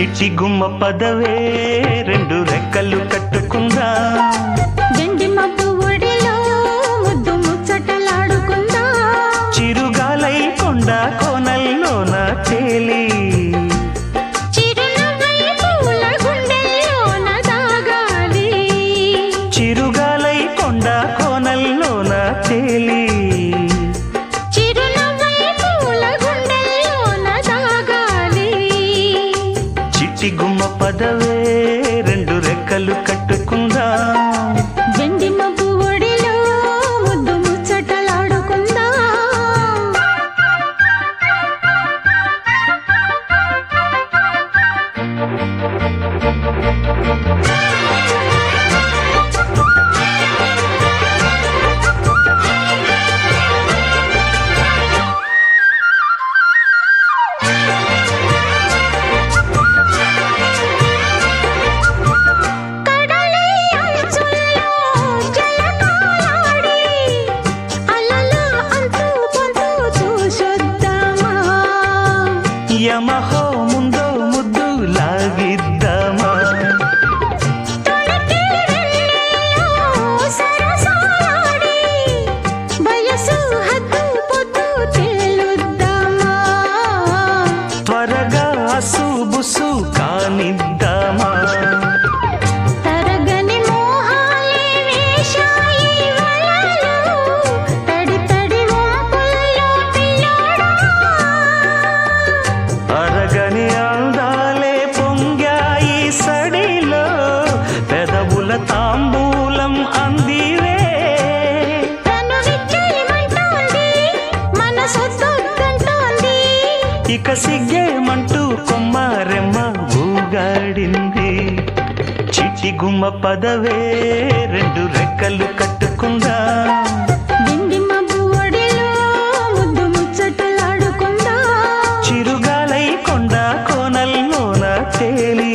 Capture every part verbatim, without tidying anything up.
చిట్టి గుమ్మ పదవే రెండు రెక్కలు కట్టుకుందా గండి మబ్బు ఒడిలో ముద్దు ముచ్చటలాడుకుందా చిరుగాలై కొండ కోనల్లోన తేలి చిరునవ్వై పూల గుండెల్లోన దాగాలి చిరుగాలై కొండ కోనల్లోన తేలి చిరునవ్వై పూల గుండెల్లోన దాగాలి చిట్టి గుమ్మ పదవే రెండు రెక్కలు కట్టుకుందా గండి మబ్బు ఒడిలో ముద్దు ముచ్చటలాడుకుందా యమహో ముందో ముద్దు లాగిద్దామా త్వరగా అసుబుసు కానిద్దామా అరగని అందాలే పొంగాయి సడిలో పెదవుల తాంబూలం అందివే ఇక సిగ్గేమంటూ కొమ్మారెమ్మ ఊగాడింది చిట్టి గుమ్మ పదవే రెండు రెక్కలు కట్టుకుందా చిరుగాలై కొండ కోనల్లోన తేలి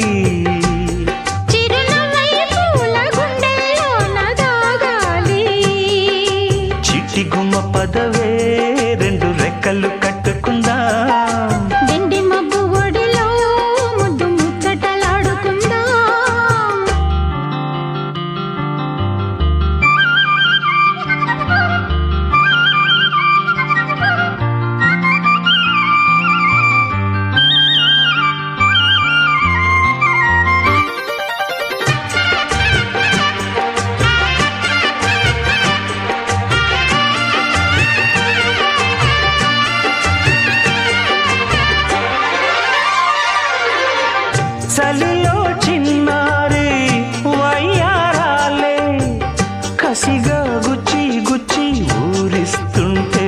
చిట్టి గుమ్మ పదవే రెండు రెక్కలు కట్టుకుందా గండి మబ్బు ఒడిలో ముద్దు ముచ్చటలాడుకుందా చలిలో చిన్నారి వయ్యారాలే కసిగా గుచ్చి గుచ్చి ఊరిస్తుంటే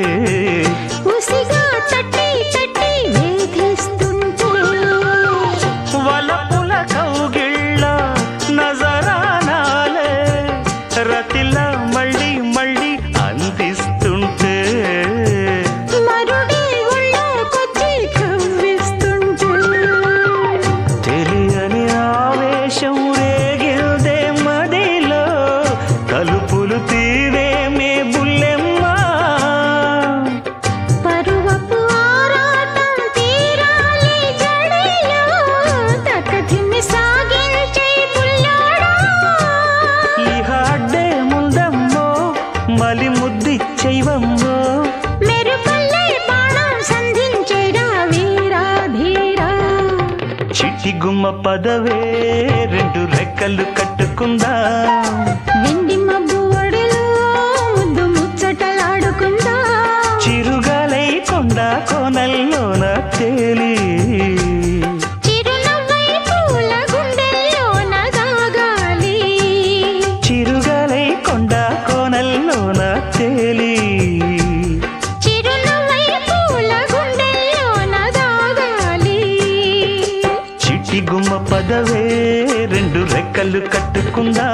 ఉసిగా తట్టి తట్టి వేధిస్తుంటే వలపుల కౌగిళ్ళ నజరానాలే రతిలా మళ్ళీ మళ్ళీ అందిస్తుంటే మరుడి ఒళ్ళోకొచ్చి కవ్విస్తుంటే తెలియని ఆవేశం రేగిల్దే మదిలో తలుపులు తీరేమే బుల్లెమ్మ పరువపు ఆరాటం తీరాలి జడిలో తకధిమి సాగించే పుల్లాడా ఇహ అడ్డే ముందమ్మో మలి ముద్దిచ్చైవమ్మో మెరుపల్లే బాణం సంధించేరా వీరా ధీరా చిట్టి గుమ్మ పదవే రెండు రెక్కలు కట్టుకుందా వెండి మబ్బు ఒడిలో ముద్దు ముచ్చటలాడుకుందా చిరుగాలై కొండ కోనల్లోన తేలి చిరునవ్వై పూల గుండెల్లోన దాగాలి చిరుగాలై కొండ కోనల్లోన తేలి చిరునవ్వై పూల గుండెల్లోన దాగాలి చిట్టి గుమ్మ పదవే రెండు రెక్కలు కట్టుకుందా